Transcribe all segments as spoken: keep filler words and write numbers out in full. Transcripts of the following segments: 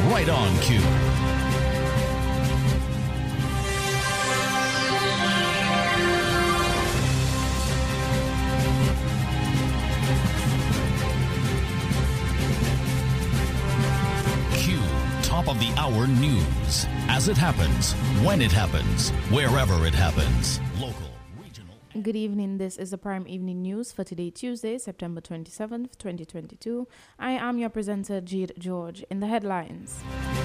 right on cue. Top of the hour news. As it happens, when it happens, wherever it happens. Local, regional. Good evening. This is the Prime Evening News for today, Tuesday, September twenty-seventh, twenty twenty-two. I am your presenter, Jade George. In the headlines,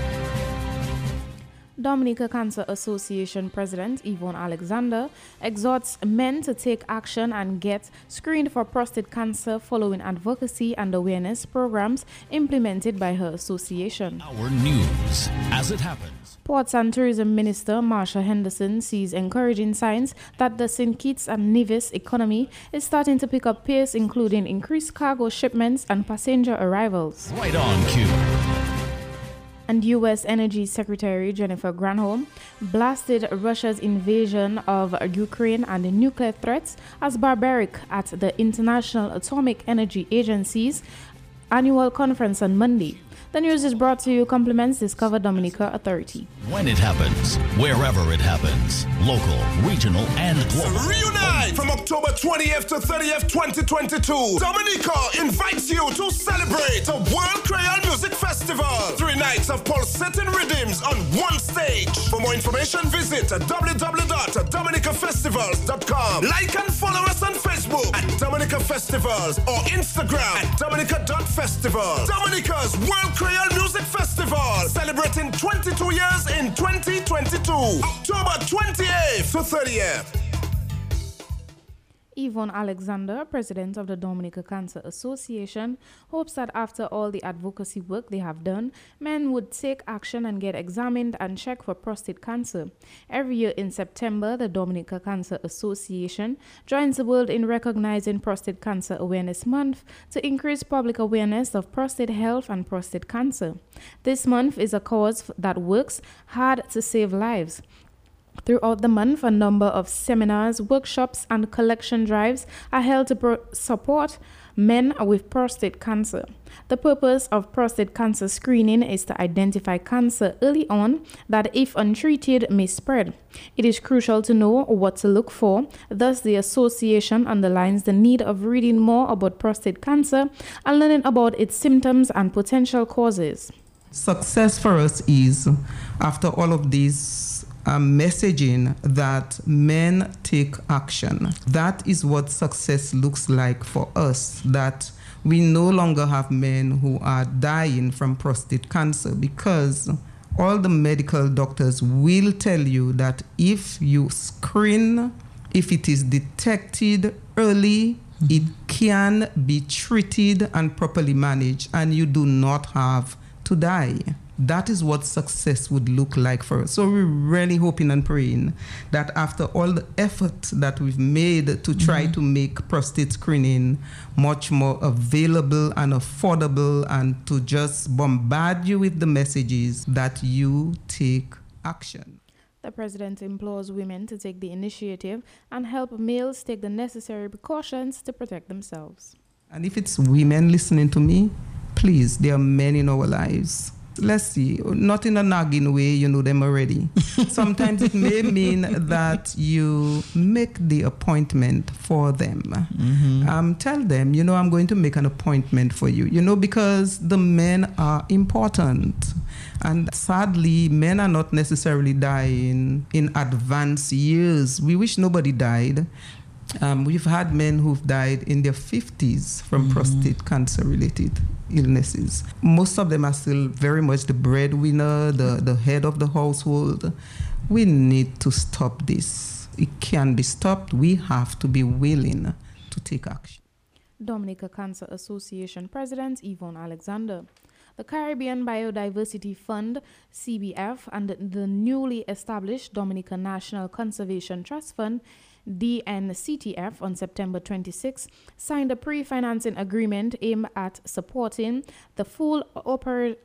Dominica Cancer Association President Yvonne Alexander exhorts men to take action and get screened for prostate cancer following advocacy and awareness programs implemented by her association. Our news as it happens. Ports and Tourism Minister Marsha Henderson sees encouraging signs that the Saint Kitts and Nevis economy is starting to pick up pace, including increased cargo shipments and passenger arrivals. Right on cue. And U S Energy Secretary Jennifer Granholm blasted Russia's invasion of Ukraine and the nuclear threats as barbaric at the International Atomic Energy Agency's annual conference on Monday. The news is brought to you compliments Discover Dominica Authority. When it happens, wherever it happens, local, regional, and global. Reunite from October twentieth to thirtieth, twenty twenty-two. Dominica invites you to celebrate the World Creole Music Festival. Three nights of pulsating rhythms on one stage. For more information, visit w w w dot dominica festivals dot com. Like and follow us on Facebook at Dominica Festivals or Instagram at dominica dot festival. Dominica's World Creole Music Festival, celebrating twenty-two years in twenty twenty-two. October twenty-eighth to thirtieth. Yvonne Alexander, president of the Dominica Cancer Association, hopes that after all the advocacy work they have done, men would take action and get examined and checked for prostate cancer. Every year in September, the Dominica Cancer Association joins the world in recognizing Prostate Cancer Awareness Month to increase public awareness of prostate health and prostate cancer. This month is a cause that works hard to save lives. Throughout the month, a number of seminars, workshops, and collection drives are held to pro- support men with prostate cancer. The purpose of prostate cancer screening is to identify cancer early on that, if untreated, may spread. It is crucial to know what to look for. Thus, the association underlines the need of reading more about prostate cancer and learning about its symptoms and potential causes. Success for us is, after all of these Um, messaging, that men take action. That is what success looks like for us, that we no longer have men who are dying from prostate cancer, because all the medical doctors will tell you that if you screen, if it is detected early, mm-hmm. it can be treated and properly managed, and you do not have to die. That is what success would look like for us. So we're really hoping and praying that after all the effort that we've made to try mm-hmm. to make prostate screening much more available and affordable, and to just bombard you with the messages, that you take action. The president implores women to take the initiative and help males take the necessary precautions to protect themselves. And if it's women listening to me, please, there are men in our lives. Let's see, not in a nagging way, you know them already. Sometimes it may mean that you make the appointment for them. Mm-hmm. Um, tell them, you know, I'm going to make an appointment for you, you know, because the men are important. And sadly, men are not necessarily dying in advanced years. We wish nobody died. Um, we've had men who've died in their fifties from mm-hmm. prostate cancer-related illnesses. Most of them are still very much the breadwinner, the, the head of the household. We need to stop this. It can be stopped. We have to be willing to take action. Dominica Cancer Association President Yvonne Alexander. The Caribbean Biodiversity Fund, C B F, and the newly established Dominica National Conservation Trust Fund, D N C T F, on September twenty-sixth, signed a pre-financing agreement aimed at supporting the full oper-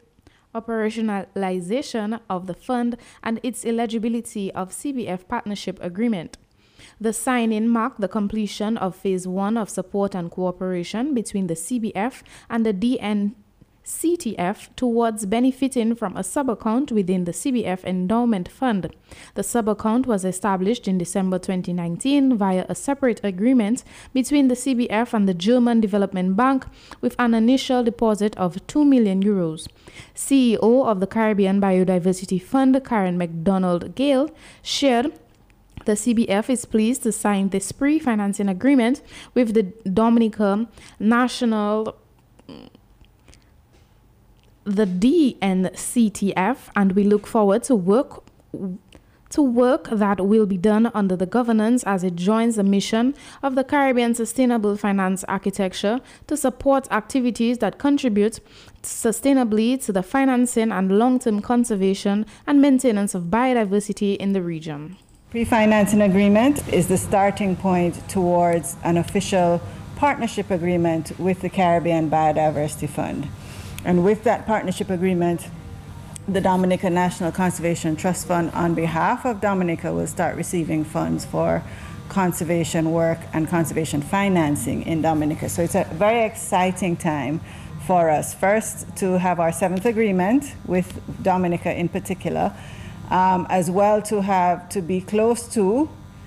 operationalization of the fund and its eligibility of C B F partnership agreement. The signing marked the completion of Phase one of support and cooperation between the C B F and the D N C T F, towards benefiting from a sub-account within the C B F Endowment Fund. The sub-account was established in December twenty nineteen via a separate agreement between the C B F and the German Development Bank with an initial deposit of two million euros. C E O of the Caribbean Biodiversity Fund, Karen McDonald Gale, shared the C B F is pleased to sign this pre-financing agreement with the Dominica National, the D N C T F, and we look forward to work to work that will be done under the governance as it joins the mission of the Caribbean Sustainable Finance Architecture to support activities that contribute sustainably to the financing and long-term conservation and maintenance of biodiversity in the region. Pre-financing agreement is the starting point towards an official partnership agreement with the Caribbean Biodiversity Fund. And with that partnership agreement, the Dominica National Conservation Trust Fund, on behalf of Dominica, will start receiving funds for conservation work and conservation financing in Dominica. So it's a very exciting time for us. First, to have our seventh agreement with Dominica in particular, um, as well to have to be close to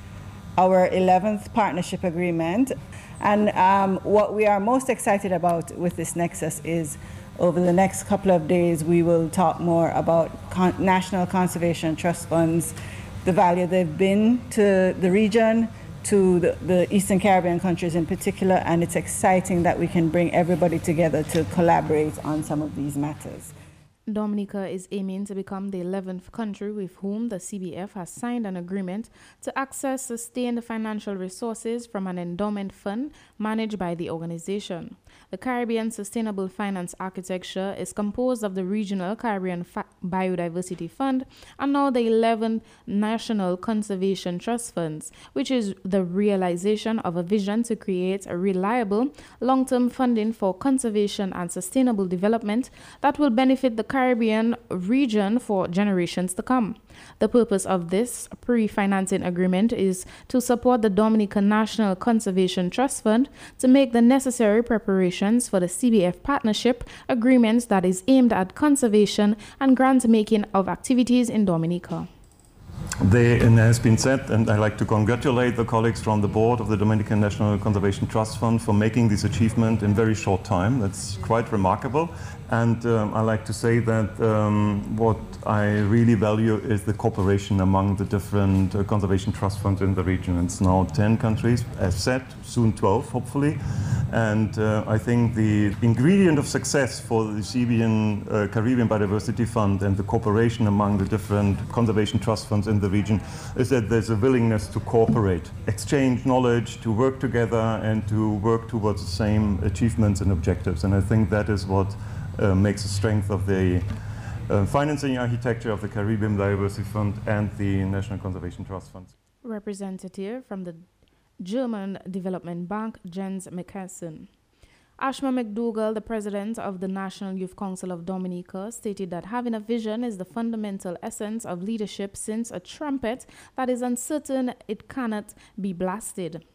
our eleventh partnership agreement. And um, what we are most excited about with this Nexus is over the next couple of days, we will talk more about con National Conservation Trust Funds, the value they've been to the region, to the, the Eastern Caribbean countries in particular, and it's exciting that we can bring everybody together to collaborate on some of these matters. Dominica is aiming to become the eleventh country with whom the C B F has signed an agreement to access sustained financial resources from an endowment fund managed by the organization. The Caribbean Sustainable Finance Architecture is composed of the Regional Caribbean Fa Biodiversity Fund and now the eleven National Conservation Trust Funds, which is the realization of a vision to create a reliable, long-term funding for conservation and sustainable development that will benefit the Caribbean region for generations to come. The purpose of this pre-financing agreement is to support the Dominica National Conservation Trust Fund to make the necessary preparations for the C B F partnership agreements that is aimed at conservation and grant making of activities in Dominica. There has been said, and I'd like to congratulate the colleagues from the board of the Dominican National Conservation Trust Fund for making this achievement in very short time. That's quite remarkable. And um, I like to say that um, what I really value is the cooperation among the different uh, conservation trust funds in the region. It's now ten countries, as said, soon twelve, hopefully. And uh, I think the ingredient of success for the C B N, uh, Caribbean Biodiversity Fund and the cooperation among the different conservation trust funds in the region is that there's a willingness to cooperate, exchange knowledge, to work together and to work towards the same achievements and objectives. And I think that is what uh, makes the strength of the uh, financing architecture of the Caribbean Biodiversity Fund and the National Conservation Trust Funds. Representative from the German Development Bank, Jens McKesson. Ashma McDougall, the president of the National Youth Council of Dominica, stated that having a vision is the fundamental essence of leadership, since a trumpet that is uncertain, it cannot be blasted.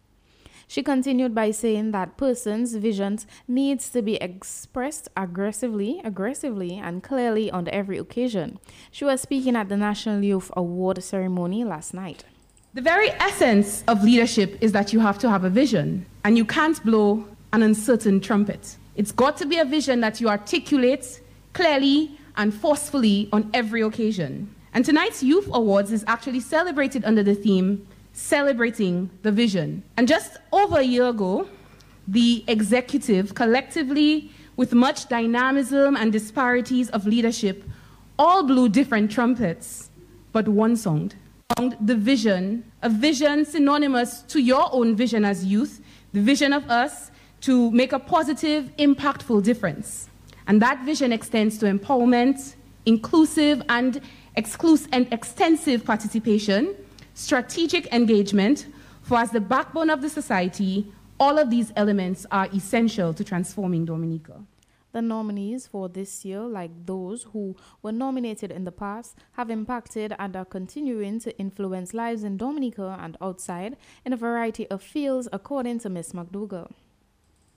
She continued by saying that persons' visions needs to be expressed aggressively, aggressively and clearly on every occasion. She was speaking at the National Youth Award ceremony last night. The very essence of leadership is that you have to have a vision, and you can't blow an uncertain trumpet. It's got to be a vision that you articulate clearly and forcefully on every occasion. And tonight's Youth Awards is actually celebrated under the theme, Celebrating the Vision. And just over a year ago, the executive, collectively, with much dynamism and disparities of leadership, all blew different trumpets, but one sound. The vision, a vision synonymous to your own vision as youth, the vision of us to make a positive, impactful difference. And that vision extends to empowerment, inclusive and exclusive and extensive participation, strategic engagement, for as the backbone of the society, all of these elements are essential to transforming Dominica. The nominees for this year, like those who were nominated in the past, have impacted and are continuing to influence lives in Dominica and outside in a variety of fields, according to Miz McDougall.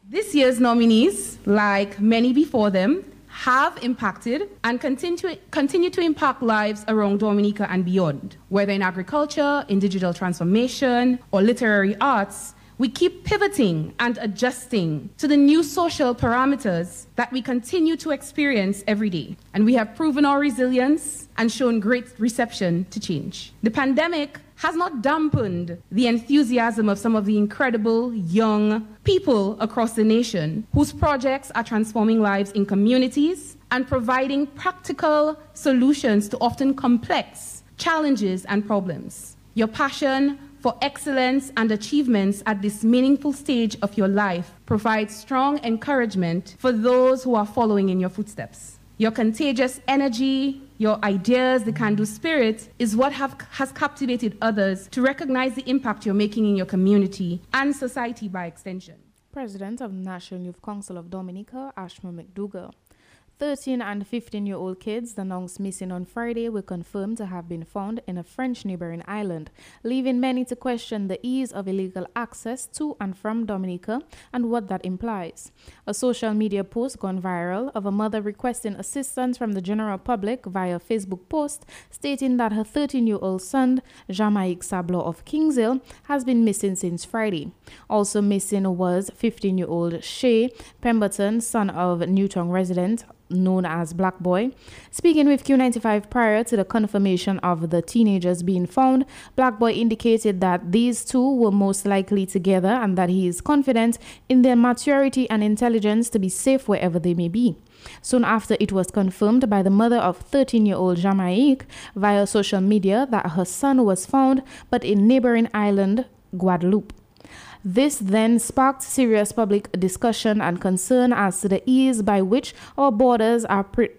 This year's nominees, like many before them, have impacted and continue to, continue to impact lives around Dominica and beyond. Whether in agriculture, in digital transformation, or literary arts, we keep pivoting and adjusting to the new social parameters that we continue to experience every day. And we have proven our resilience and shown great reception to change. The pandemic has not dampened the enthusiasm of some of the incredible young people across the nation whose projects are transforming lives in communities and providing practical solutions to often complex challenges and problems. Your passion for excellence and achievements at this meaningful stage of your life provides strong encouragement for those who are following in your footsteps. Your contagious energy, your ideas, the can-do spirit is what have, has captivated others to recognize the impact you're making in your community and society by extension. President of the National Youth Council of Dominica, Ashma McDougall. thirteen and fifteen-year-old kids announced missing on Friday were confirmed to have been found in a French neighboring island, leaving many to question the ease of illegal access to and from Dominica and what that implies. A social media post gone viral of a mother requesting assistance from the general public via Facebook post stating that her thirteen-year-old son, Jean-Maïque Sablon of Kingshill, has been missing since Friday. Also missing was fifteen-year-old Shay Pemberton, son of Newtown resident known as Black Boy. Speaking with Q ninety-five prior to the confirmation of the teenagers being found, Black Boy indicated that these two were most likely together and that he is confident in their maturity and intelligence to be safe wherever they may be. Soon after, it was confirmed by the mother of thirteen-year-old Jean-Maïque via social media that her son was found, but in neighboring island, Guadeloupe. This then sparked serious public discussion and concern as to the ease by which our borders are pre-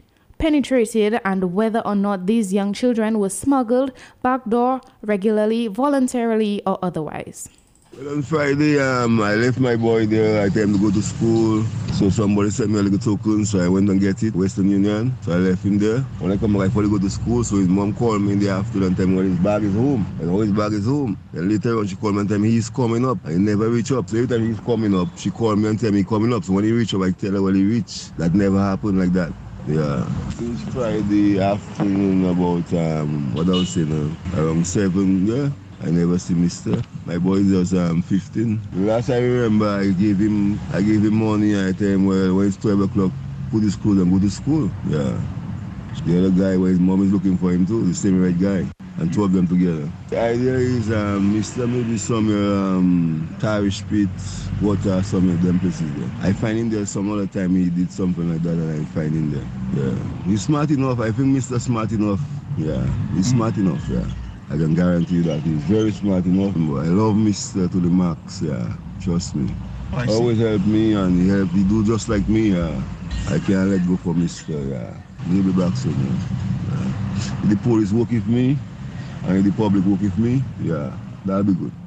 penetrated and whether or not these young children were smuggled backdoor regularly, voluntarily, or otherwise. Well, on Friday, um, I left my boy there. I told him to go to school. So somebody sent me a little token, so I went and get it, Western Union. So I left him there. When I come back, I fully go to school. So his mom called me in the afternoon and told me when his bag is home. And how his bag is home. And later on, she called me and told me he's coming up. I never reach up. So every time he's coming up, she called me and tell me he's coming up. So when he reach up, I tell her when he reach. That never happened like that. Yeah. Since Friday afternoon, about um, what I was saying, uh, around seven, yeah. I never see Mister. My boy is just um, fifteen. Last I remember, I gave him I gave him money. I tell him, well, when it's twelve o'clock, put his clothes and go to school. Yeah. The other guy, where his mom is looking for him too, the same red guy. And two of them together. The idea is um, Mister maybe somewhere, um, Tarish Pit, water, some of them places there. I find him there some other time he did something like that and I find him there. Yeah. He's smart enough. I think Mister smart enough. Yeah. He's smart enough, yeah. I can guarantee you that he's very smart enough. I love Mister to the max, yeah. Trust me. Oh, always help me and he help. He do just like me, yeah. I can't let go for Mister, yeah. He'll be back soon, yeah. Yeah. If the police work with me and if the public work with me, yeah, that'll be good.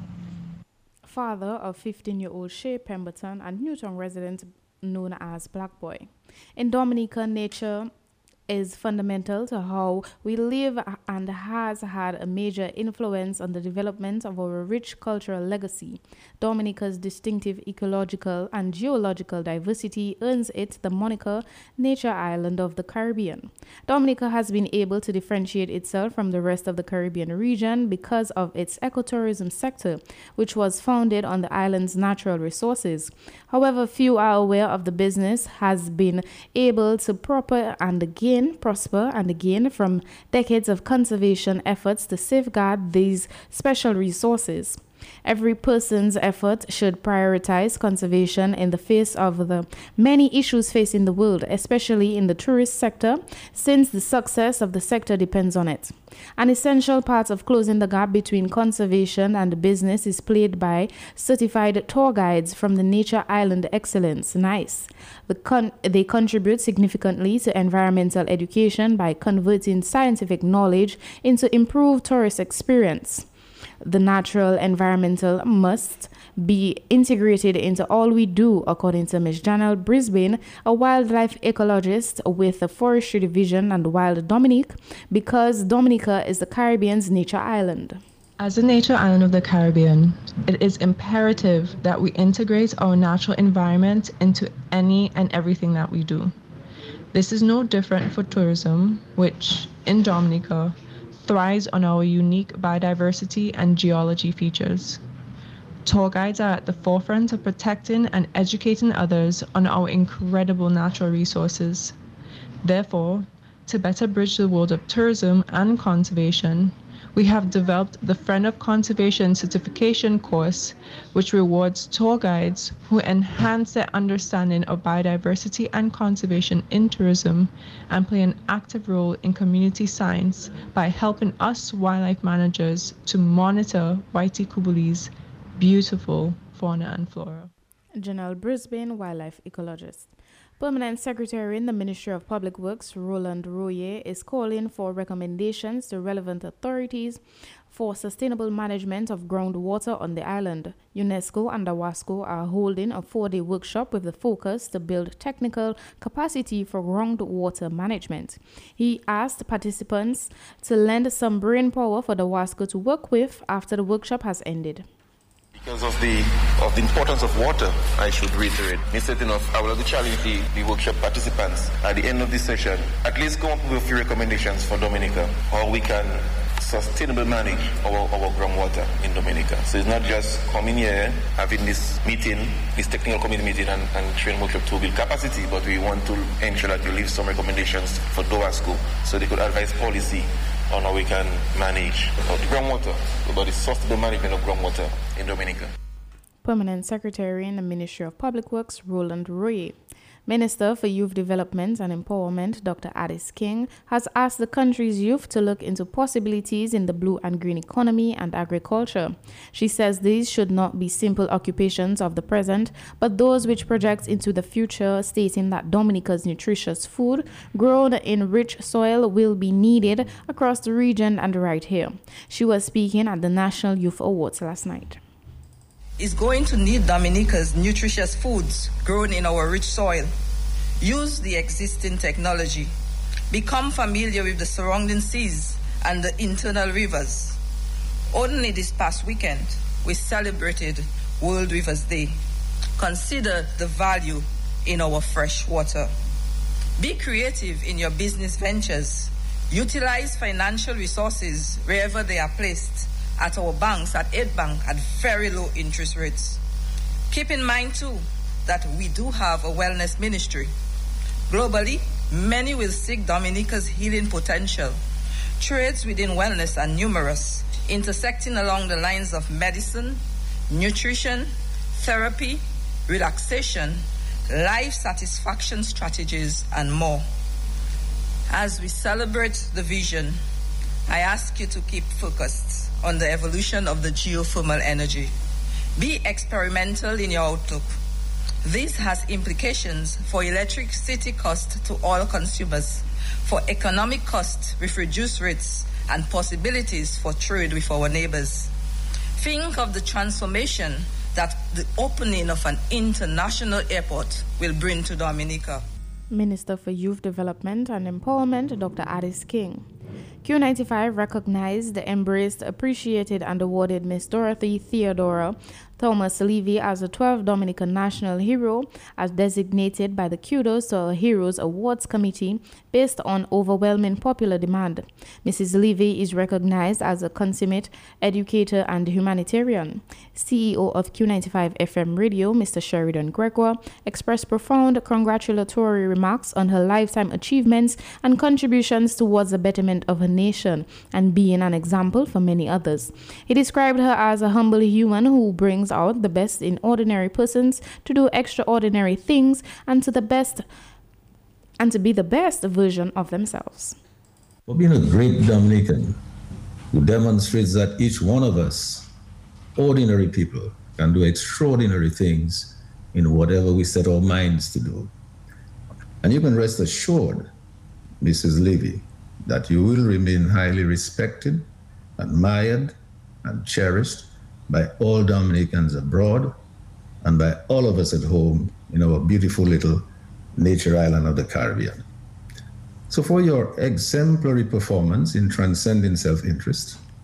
Father of fifteen-year-old Shay Pemberton and Newtown resident known as Black Boy. In Dominica, nature is fundamental to how we live and has had a major influence on the development of our rich cultural legacy. Dominica's distinctive ecological and geological diversity earns it the moniker Nature Island of the Caribbean. Dominica has been able to differentiate itself from the rest of the Caribbean region because of its ecotourism sector, which was founded on the island's natural resources. However, few are aware of the business has been able to proper and again prosper and again from decades of conservation efforts to safeguard these special resources. Every person's effort should prioritize conservation in the face of the many issues facing the world, especially in the tourist sector, since the success of the sector depends on it. An essential part of closing the gap between conservation and business is played by certified tour guides from the Nature Island Excellence, NICE. The con- they contribute significantly to environmental education by converting scientific knowledge into improved tourist experience. The natural environmental must be integrated into all we do, according to Miz Janelle Brisbane, a wildlife ecologist with the Forestry Division and Wild Dominique, because Dominica is the Caribbean's nature island. As a nature island of the Caribbean, it is imperative that we integrate our natural environment into any and everything that we do. This is no different for tourism, which, in Dominica, thrives on our unique biodiversity and geology features. Tour guides are at the forefront of protecting and educating others on our incredible natural resources. Therefore, to better bridge the world of tourism and conservation, we have developed the Friend of Conservation certification course, which rewards tour guides who enhance their understanding of biodiversity and conservation in tourism and play an active role in community science by helping us wildlife managers to monitor Waitekubali's beautiful fauna and flora. Janelle Brisbane, wildlife ecologist. Permanent Secretary in the Ministry of Public Works, Roland Royer, is calling for recommendations to relevant authorities for sustainable management of groundwater on the island. UNESCO and OWASCO are holding a four-day workshop with the focus to build technical capacity for groundwater management. He asked participants to lend some brain power for the OWASCO to work with after the workshop has ended. Because of the of the importance of water, I should reiterate. Instead of, I would like to challenge the, the workshop participants at the end of this session, at least come up with a few recommendations for Dominica, how we can sustainably manage our, our groundwater in Dominica. So it's not just coming here, having this meeting, this technical committee meeting and, and train workshop to build capacity, but we want to ensure that we leave some recommendations for DOWASCO so they could advise policy on how we can manage uh, the groundwater, about the sustainable management of groundwater in Dominica. Permanent Secretary in the Ministry of Public Works, Roland Royer. Minister for Youth Development and Empowerment, Doctor Addis King, has asked the country's youth to look into possibilities in the blue and green economy and agriculture. She says these should not be simple occupations of the present, but those which project into the future, stating that Dominica's nutritious food grown in rich soil will be needed across the region and right here. She was speaking at the National Youth Awards last night. Is going to need Dominica's nutritious foods grown in our rich soil. Use the existing technology. Become familiar with the surrounding seas and the internal rivers. Only this past weekend, we celebrated World Rivers Day. Consider the value in our fresh water. Be creative in your business ventures. Utilize financial resources wherever they are placed at our banks, at Aid Bank, at very low interest rates. Keep in mind, too, that we do have a wellness ministry. Globally, many will seek Dominica's healing potential. Trades within wellness are numerous, intersecting along the lines of medicine, nutrition, therapy, relaxation, life satisfaction strategies, and more. As we celebrate the vision, I ask you to keep focused on the evolution of the geothermal energy. Be experimental in your outlook. This has implications for electricity cost to all consumers, for economic cost with reduced rates, and possibilities for trade with our neighbors. Think of the transformation that the opening of an international airport will bring to Dominica. Minister for Youth Development and Empowerment, Doctor Addis King. Q ninety-five recognized, embraced, appreciated, and awarded Miss Dorothy Theodora Thomas Levy as a twelfth Dominican National Hero, as designated by the Kudos to Our Heroes Awards Committee based on overwhelming popular demand. Missus Levy is recognized as a consummate educator and humanitarian. C E O of Q ninety-five F M Radio, Mister Sheridan Gregoire, expressed profound congratulatory remarks on her lifetime achievements and contributions towards the betterment of her nation and being an example for many others. He described her as a humble human who brings out the best in ordinary persons to do extraordinary things and to the best and to be the best version of themselves. For being a great Dominican who demonstrates that each one of us, ordinary people, can do extraordinary things in whatever we set our minds to do. And you can rest assured, Missus Levy, that you will remain highly respected, admired, and cherished by all Dominicans abroad and by all of us at home in our beautiful little nature island of the Caribbean. So for your exemplary performance in transcending self-interest,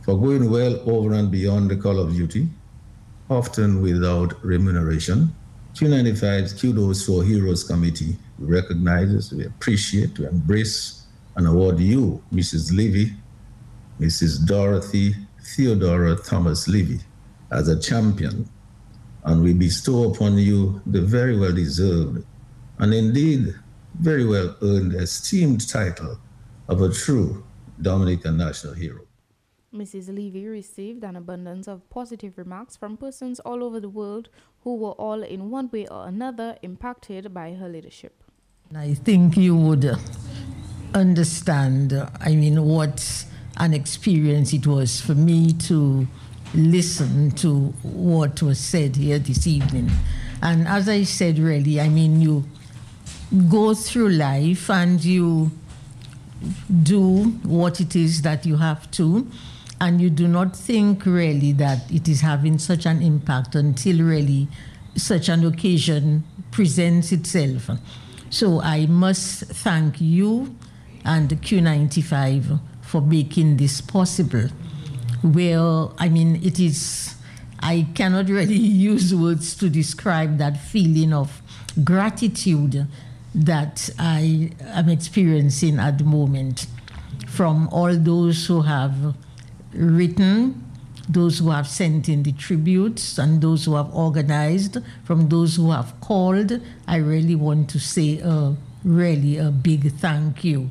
for going well over and beyond the call of duty, often without remuneration. Q ninety-five's Kudos to Our Heroes Committee recognizes, we appreciate, we embrace, and award you, Missus Levy, Missus Dorothy Theodora Thomas Levy, as a champion, and we bestow upon you the very well deserved and indeed very well earned esteemed title of a true Dominican national hero. Missus Levy received an abundance of positive remarks from persons all over the world who were all in one way or another impacted by her leadership. I think you would understand, I mean, what an experience it was for me to listen to what was said here this evening. And as I said, really, I mean, you go through life and you do what it is that you have to, and you do not think really that it is having such an impact until really such an occasion presents itself. So I must thank you and Q ninety-five for making this possible. Well, I mean, it is, I cannot really use words to describe that feeling of gratitude that I am experiencing at the moment from all those who have written, those who have sent in the tributes, and those who have organized, from those who have called. I really want to say a really a big thank you.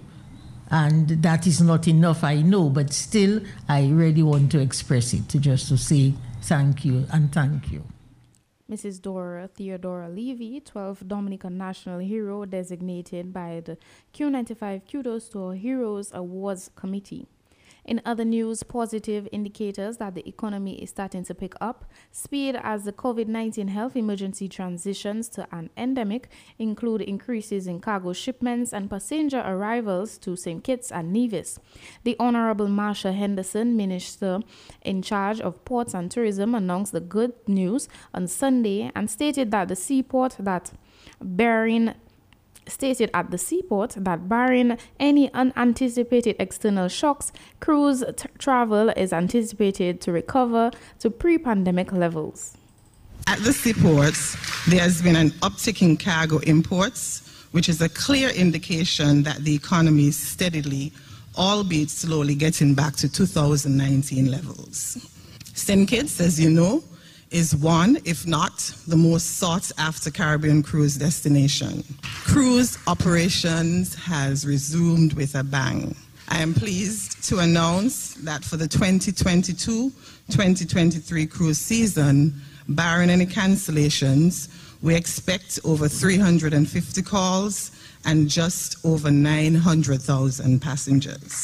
And that is not enough, I know, but still I really want to express it, to just to say thank you and thank you. Missus Dora Theodora Levy, twelfth Dominican National Hero designated by the Q ninety-five Kudos to Our Heroes Awards Committee. In other news, positive indicators that the economy is starting to pick up speed as the COVID nineteen health emergency transitions to an endemic include increases in cargo shipments and passenger arrivals to Saint Kitts and Nevis. The Honorable Marsha Henderson, Minister in charge of ports and tourism, announced the good news on Sunday and stated that the seaport that bearing stated at the seaport that barring any unanticipated external shocks, cruise t- travel is anticipated to recover to pre-pandemic levels. At the seaports, there has been an uptick in cargo imports, which is a clear indication that the economy is steadily, albeit slowly, getting back to two thousand nineteen levels. Saint Kitts, as you know, is one, if not the most sought-after Caribbean cruise destination. Cruise operations has resumed with a bang. I am pleased to announce that for the twenty twenty-two twenty twenty-three cruise season, barring any cancellations, we expect over three hundred fifty calls and just over nine hundred thousand passengers.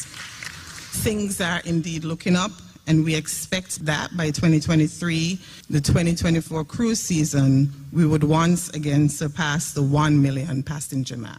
Things are indeed looking up, and we expect that by twenty twenty-three, the twenty twenty-four cruise season, we would once again surpass the one million passenger mark.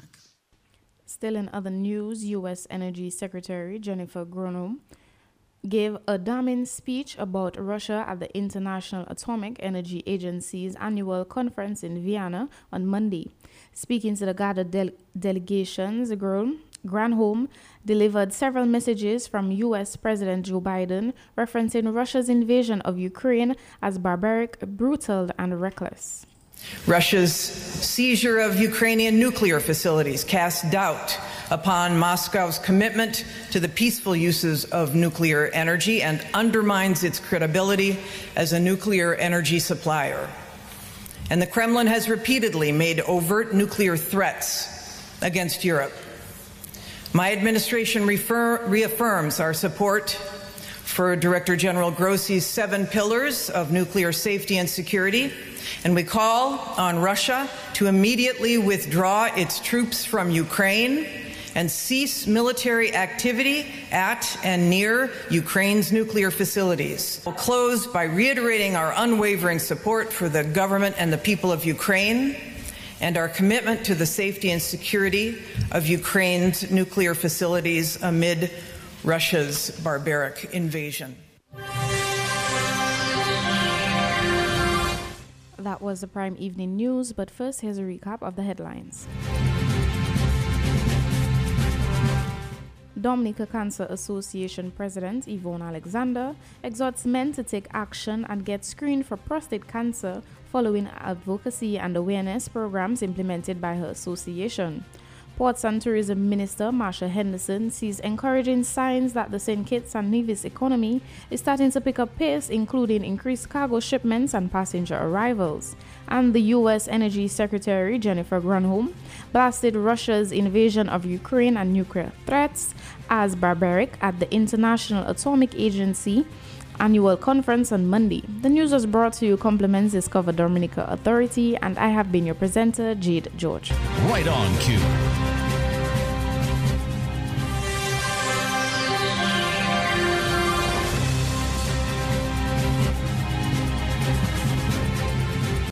Still in other news, U S Energy Secretary Jennifer Granholm gave a damning speech about Russia at the International Atomic Energy Agency's annual conference in Vienna on Monday. Speaking to the gathered del- delegations, Granholm Granholm delivered several messages from U S President Joe Biden referencing Russia's invasion of Ukraine as barbaric, brutal, and reckless. Russia's seizure of Ukrainian nuclear facilities casts doubt upon Moscow's commitment to the peaceful uses of nuclear energy and undermines its credibility as a nuclear energy supplier. And the Kremlin has repeatedly made overt nuclear threats against Europe. My administration refer- reaffirms our support for Director General Grossi's seven pillars of nuclear safety and security, and we call on Russia to immediately withdraw its troops from Ukraine and cease military activity at and near Ukraine's nuclear facilities. We'll close by reiterating our unwavering support for the government and the people of Ukraine and our commitment to the safety and security of Ukraine's nuclear facilities amid Russia's barbaric invasion. That was the Prime Evening News, but first here's a recap of the headlines. Dominica Cancer Association President Yvonne Alexander exhorts men to take action and get screened for prostate cancer following advocacy and awareness programs implemented by her association. Ports and Tourism Minister Marsha Henderson sees encouraging signs that the Saint Kitts and Nevis economy is starting to pick up pace, including increased cargo shipments and passenger arrivals. And the U S Energy Secretary Jennifer Granholm blasted Russia's invasion of Ukraine and nuclear threats as barbaric at the International Atomic Agency annual conference on Monday. The news was brought to you compliments Discover Dominica Authority, and I have been your presenter, Jade George. Right on cue.